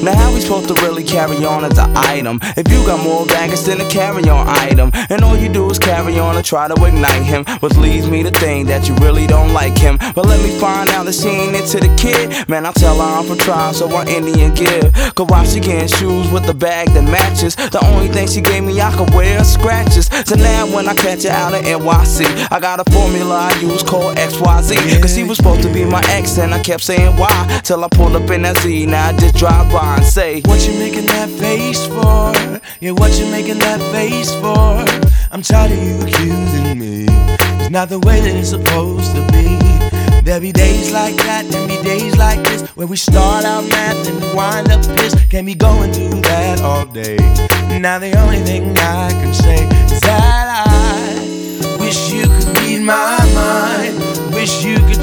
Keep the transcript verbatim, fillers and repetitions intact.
Now how we supposed to really carry on as an item if you got more baggage than a carry-on item? And all you do is carry on and try to ignite him, which leads me to think that you really don't like him. But let me find out that she ain't into the kid. Man, I tell her I'm from trial, so I Indian give. Cause while she getting shoes with the bag that matches, the only thing she gave me I could wear is scratches. So now when I catch her out in N Y C, I got a formula I use called X Y Z. Cause she was supposed to be my ex and I kept saying why, till I pulled up in that Z. Now I just drive by and say, what you making that face for? Yeah, what you making that face for? I'm tired of you accusing me. It's not the way that it's supposed to be. There be days like that, there be days like this, where we start out mad, then we wind up pissed. Can't be going through that all day. Now the only thing I can say is that I wish you could read my mind. Wish you could